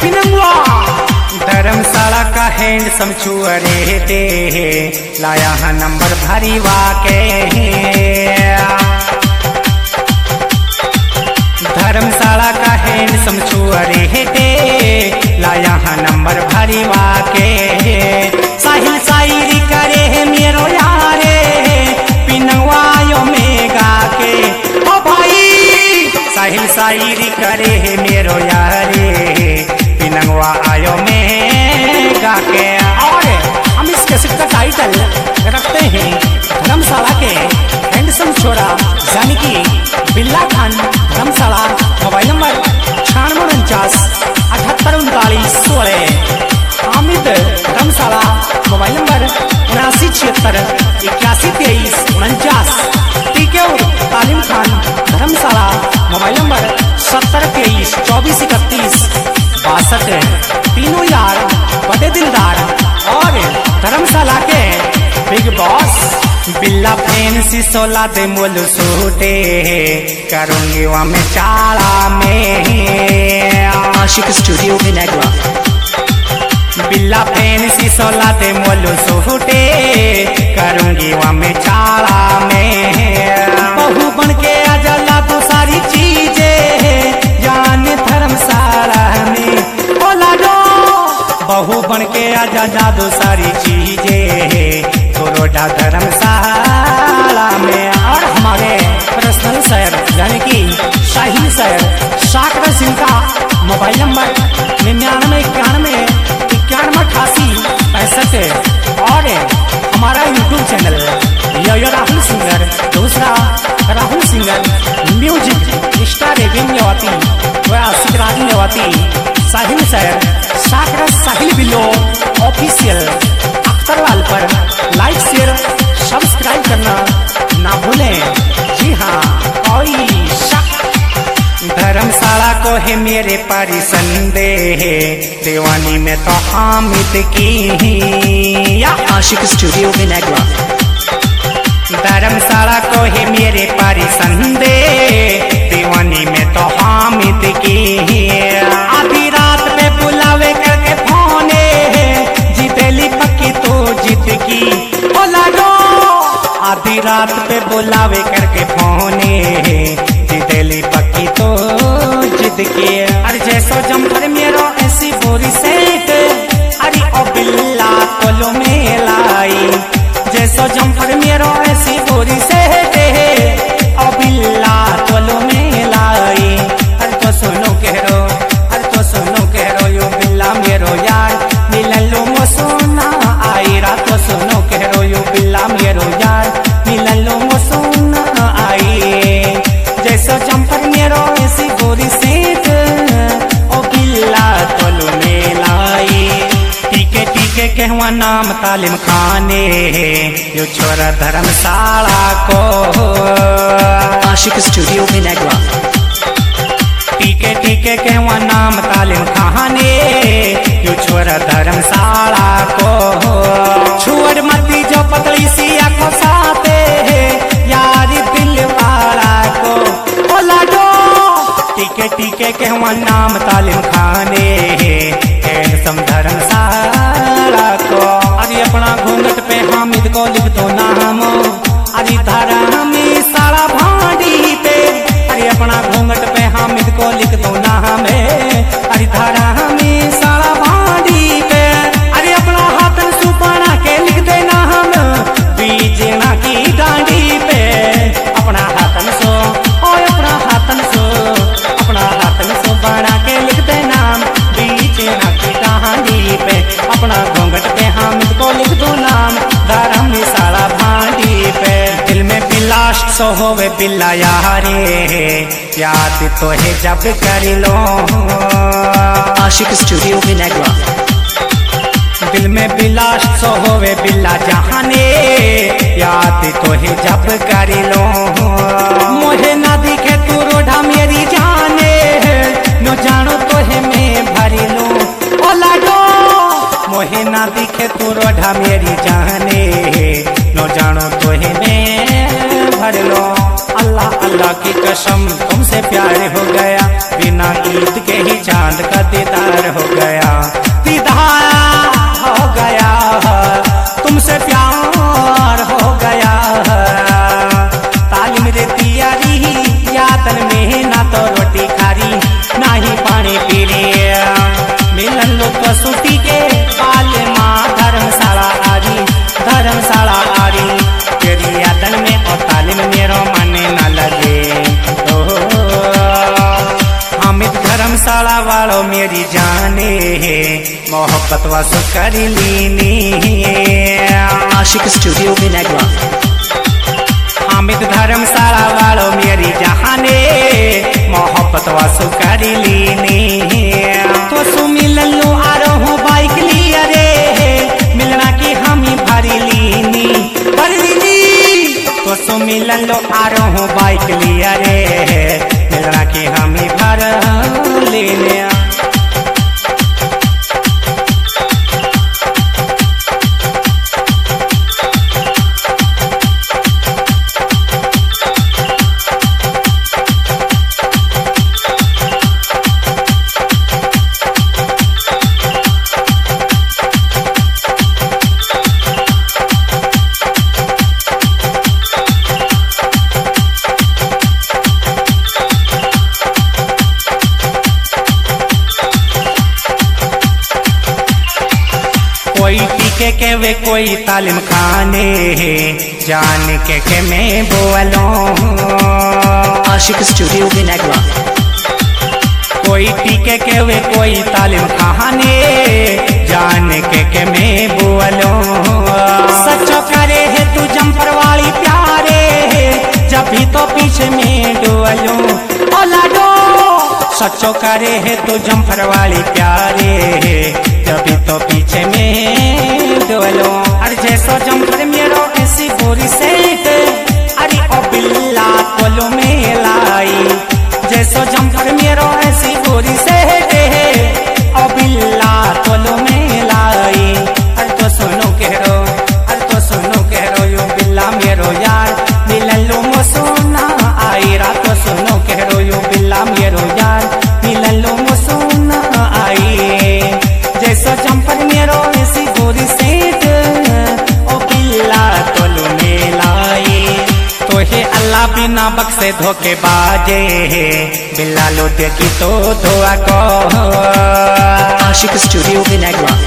पिनंगवा धर्मशाला का हैंडसम छुअरे दे लाया है नंबर भरीवा के। धर्मशाला का हैंडसम छुअरे दे लाया है नंबर भरीवा के। साहिल शायरी करे मेरो यारे पिनंगवायो में गा के। ओ भाई साहिल शायरी करे मेरो यारे पिनंगवा आयो में गा के। और हम इस कैसेट का टाइटल रखते हैं धर्मशाला के हैंडसम छोरा यानी कि Billa Khan Dharamshala. Mobile number 9649 7839 16। Hamid Dharamshala mobile number 7976 8123 49। टीके तालिम खान धर्मशाला मोबाइल नंबर 7023 24 31 62। तीनों यार बड़े दिलदार और धर्मशाला के बिग बॉस। बिल्ला पेन सी 16 दे मोल सूटे करूंगी वहाँ में चाला में। आशिक स्टूडियो में नेगवा। बिल्ला पेन सी 16 दे मोल सूटे करूंगी वहाँ में चाला में। बहू बन के आजला तो सारी चीजें जान धर्मशाला में। बहू बन के आजा जादू सारी चीजें थोड़ा धर्मशाला में। और हमारे पर्सनल सर यानी कि शाहीन सर शाकर सिंह का मोबाइल नंबर 9991 9188 65। और हमारा YouTube channel yo Rahul singer दूसरा राहुल सिंगर म्यूजिक स्टार रेविंग लेवाती व सिगराजी लेवाती साहिल सर शाकर साहिल बिल्लो ऑफिशियल अख्तरलाल पर लाइक शेयर सब्सक्राइब करना ना भूलें। जी हाँ कोई शक धर्मशाला को है मेरे पारी संदेह दीवानी में तो हामिद की। या आशिक स्टूडियो में नेगवा। धर्मशाला को है मेरे पारी संदेह दीवानी में तो हामिद की। आधी रात पे बुलावे करके फोने जीतेली पक्की तो जीत की। ओ लागो आधी रात पे बुलावे करके फोने जीतेली पक्की तो जीत की। अरे जैसो जम्पर मेरो ऐसी बोरी सेट अरे ओ बिल्ला कोलो में लाई। जैसो जम्पर मेरो ऐसी बोरी सेट ओ बिल्ला कोलो में लाई। अरे तो सुनो कहो अरे तो सुनो कहो यो बिल्ला मेरो यार मिलन लो मो सोना आई। रात तो सुनो कहो यो बिल्ला मेरो यार मिलन लो मो सोना आई। जैसो जम्पर मेरो ऐसी बोरी सेट ओ बिल्ला कोलो में लाई। टीके टीके कहवा नाम तालिम खाने यो छोरा धर्मशाला को। आशिक स्टूडियो में नेगवा। टीके टीके कहवा नाम तालिम खाने यो छोरा धर्मशाला को। छोड़ मती जो पतली सी आंखों साथे यारी दिल वाला को। ओ लाडो टीके टीके कहवा नाम तालिम खाने हैंडसम धर्मशाला को। अरे अपना घूंघट पे हामिद को लिख दो नाम अरे धर्मशाला भांडी पे। अरे अपना घूंघट पे हामिद को लिख दो नाम अरे धर्मशाला भांडी पे। अरे अपना हाथन सुपाना के लिख दे नाम बीच ना की डांडी पे। अपना हाथन सो ओ अपना हाथन सो अपना हाथन सो बना के लिख दे नाम बीच ना की डांडी पे। अपना घूंघट पे हामिद को लिख दो नाम धर्मशाला भांडी पे। दिल में बिलास्ट सो होवे बिल्ला यारे याद तो है जब कर लो। आशिक स्टूडियो में नेगवा। दिल में बिलास्ट सो होवे बिल्ला जहाने याद तो है जब कर लो। मोहे ना दिखे तू रोढ़ा मेरी जाने नो जानो तो है मैं भरी लो। ओ लाडो मोहे ना दिखे तू रोढ़ा मेरी जाने नो जानो तो है मैं भर लो। अल्लाह अल्लाह की कसम तुमसे प्यार हो गया बिना ईद के ही चांद का दीदार हो गया, दीदार हो गया, तुमसे प्यार हो गया। तालीम देती यारी यातन में ना तो रोटी खारी ना ही पानी पी लिया। मिलन लो कसूती के बाले माँ धर्मशाला आरी, धर्मशाला आरी। तेरी यातन में और तालीम मेरो मन न लगे। हामिद धर्मशाला वालों मेरी जाने मोहब्बत वासु कर लीनी। आशिक स्टूडियो विनैग्रा। हामिद धर्मशाला वालों मेरी जहाने मोहब्बत वासु कर लीनी। तो सु मिलन लो आ रहो बाइक लिया रे, मिलना की हम ही भरी लीनी, भरी लीनी। तो सु मिलन लो आ रहो बाइक लिया रे, मिलना की हम ही भर लेने। कोई टीके के वे कोई तालीम खाने, जान के मैं बोलों। आशिक स्टूडियो विनैग्रा। कोई टीके के वे कोई तालीम खाने, जान के मैं बोलों। सचो करे है तू जंपर वाली प्यारे, जब भी तो पीछे में डोलो। ओ लाडो सचो करे है तू जंपर वाली प्यारे, जब तो पीछे में डोलो। अरे जैसो जंपर मेरो ऐसी गोरी सेठ, अरे ओ बिल्ला कोलो में लाई। जैसो जंपर मेरो ऐसी गोरी सेठ, ओ बिल्ला कोलो में लाई। अरे तो सुनो कह रो यो बिल्ला मेरो यार, मिलन लो मो सोना आई। रात तो सुनो कह रो यो बिल्ला मेरो यार, मिलन लो मो सोना आई। जैसा जंपर मेरो ऐसी गोरी सेठ, ओ बिल्ला तोलो में लाई। तो हे अल्लाह बिना बख्शे धोखे बाजे, बिल्ला लो देगी तो दुआ को। आशिक स्टूडियो विनैग्रा।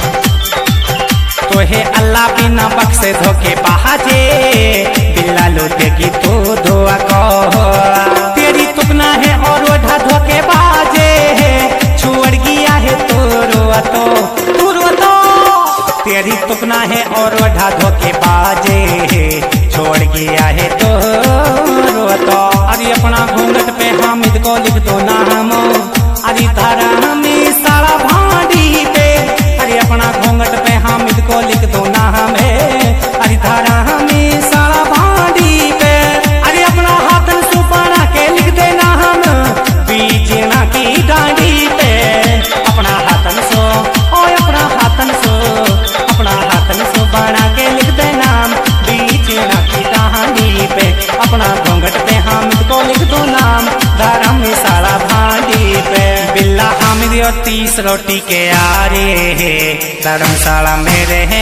तो हे अल्लाह बिना बख्शे धोखे बाजे, बिल्ला लो देगी तो दुआ को। तेरी तुकना है और ओढ़ा धोखे बाजे, छोड़ गया है तो रोआ तो, तू रोआ तो। तेरी तुकना है और ओढ़ा धोखे बाजे, छोड़ गया है तो रोआ तो। अरे अपना घूंघट पे हामिद को लिख दो नाम, अरे धारा में सारा भांडी पे। अरे अपना घूंघट पे हामिद को लिख दो नाम है, अरे धारा में सारा भांडी पे। अरे अपना हाथन सुपाना के लिख देना हम, बीजना की डांडी पे। अपना हाथन सो ओए अपना हाथन सो, अपना हाथन सो बना के लिख देना बीजना की डांडी पे। अपना घूंघट पे हामिद को लिख दो नाम, धारा में सारा भांडी पे। बिल्ला हामिद और 30 रोटी के आरे, धर्मशाला में रहे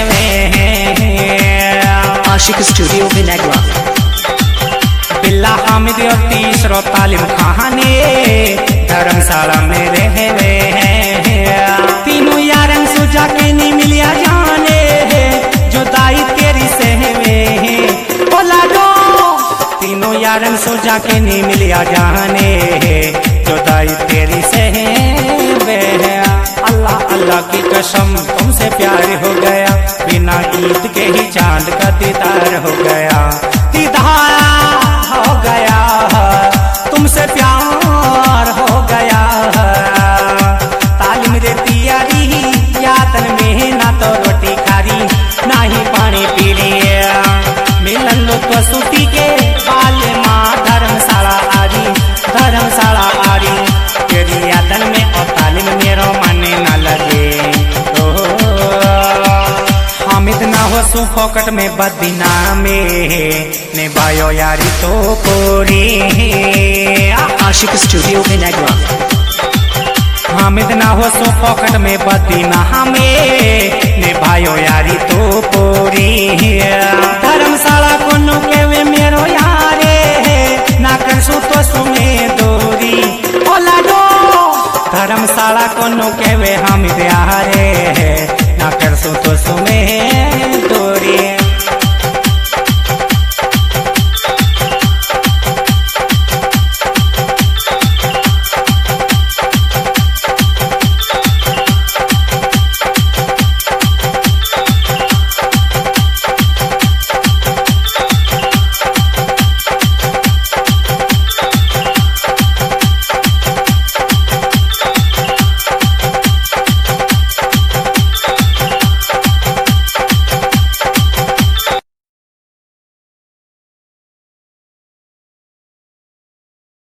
हैं। आशिक स्टूडियो विनैग्रा। बिल्ला हामिद और 30 रो तालीम खाने, धर्मशाला में रहे हैं। तीनों यारन सुजा के नहीं मिलिया जाने, जुदाई तेरी सहवे बोला दो। तीनों यारन सुजा के नहीं मिलिया जाने, जुदाई तेरी सहवे। अल्लाह अल्लाह की कसम तुमसे प्यार हो गया, बिना ईद के ही चांद का दीदार हो गया, दीदार हो गया। तुमसे प्यार हो गया। तालीम देती यारी यातन में ना तो रोटी खारी ना ही पानी पी लिया। मिलन लो कसूती के बाले माँ धर्मशाला आरी, धर्मशाला आरी। तेरी यातन में और तालीम मेरो मन न लगे। हामिद ना हो सुफोकट में बदीना में, निभायो यारी तो पूरी। आशिक स्टूडियो विनैग्रा। हामिद ना हो सो पॉकेट में बदी ना हमें ने भाइयो यारी तो पूरी धर्मशाला कोनो के वे मेरो यारे ना कर सु तो सुमे दूरी ओ लाडो धर्मशाला कोनो के वे हामिद यारे ना कर सु तो सुमे दूरी।